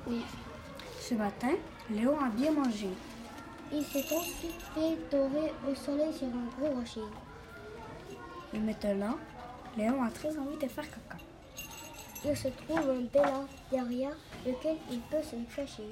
Oui. Ce matin, Léon a bien mangé. Il s'est ensuite fait dorer au soleil sur un gros rocher. Et maintenant, Léon a très envie de faire caca. Il se trouve un bel arbre derrière lequel il peut se cacher.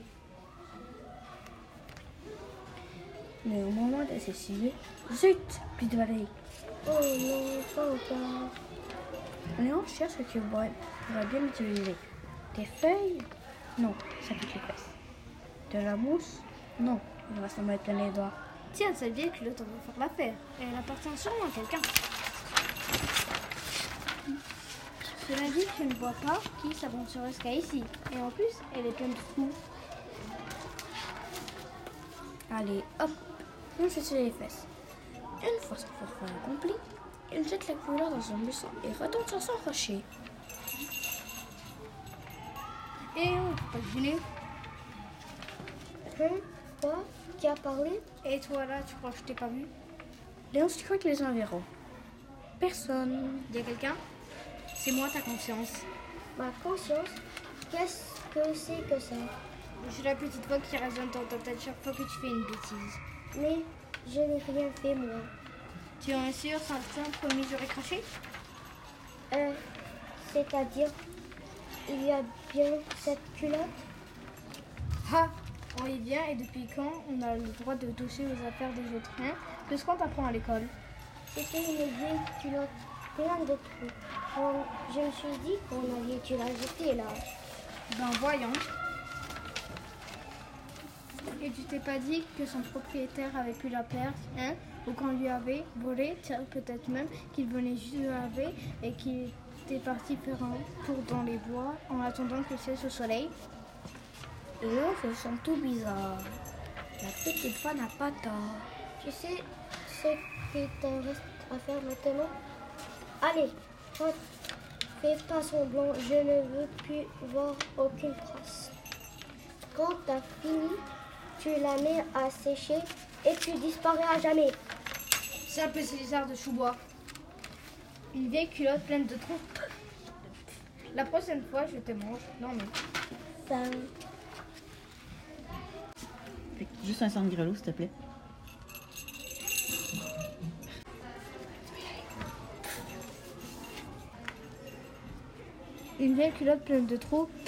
Mais au moment de s'essuyer, zut, plus de balaye. Oh non, pas encore. Léon cherche ce qu'il pourrait bien utiliser. Des feuilles? Non, ça pique les fesses. De la mousse? Non, il va se mettre plein les doigts. Tiens, cette vieille culotte, on va faire l'affaire. Elle appartient sûrement à quelqu'un. Cela dit, je ne vois pas qui s'aventurerait jusqu'à ici. Et en plus, elle est pleine de trous. Allez, hop, on se sur les fesses. Une fois son forfait accompli, il jette la culotte dans son buisson et retourne sur son rocher. Et on ne peut pas deviner. Quoi? Qui a parlé? Et toi là, tu crois que je t'ai pas vu? Léon scrute les environs. Personne. Il y a quelqu'un? C'est moi ta conscience. Ma conscience? Qu'est-ce que c'est que ça? Je suis la petite voix qui résonne dans ta tête chaque fois que tu fais une bêtise. Mais je n'ai rien fait moi. Tu es sûr, certain, promis, j'aurais craché? C'est-à-dire, il y a bien cette culotte? Ah, on y vient et depuis quand on a le droit de toucher aux affaires des autres, hein? De ce qu'on t'apprend à l'école? C'était une vieille culotte pleine de trous. Bon, je me suis dit qu'on avait dû la jeter là. Ben voyons. Et tu t'es pas dit que son propriétaire avait pu la perdre, hein? Ou qu'on lui avait volé, tiens, peut-être même qu'il venait juste de laver et qu'il était parti faire un tour dans les bois en attendant que cesse au soleil. Léon se sent tout bizarre. La petite voix n'a pas tort. Tu sais ce qu'il te reste à faire maintenant? Allez, rentre. Fais pas semblant, je ne veux plus voir aucune trace. Quand t'as fini, tu la mets à sécher et tu disparais à jamais. C'est un peu César de Choubois. Une vieille culotte pleine de trous. La prochaine fois, je te mange. Non mais. Fin. Juste un sang de grelot, s'il te plaît. Une vieille culotte pleine de trous,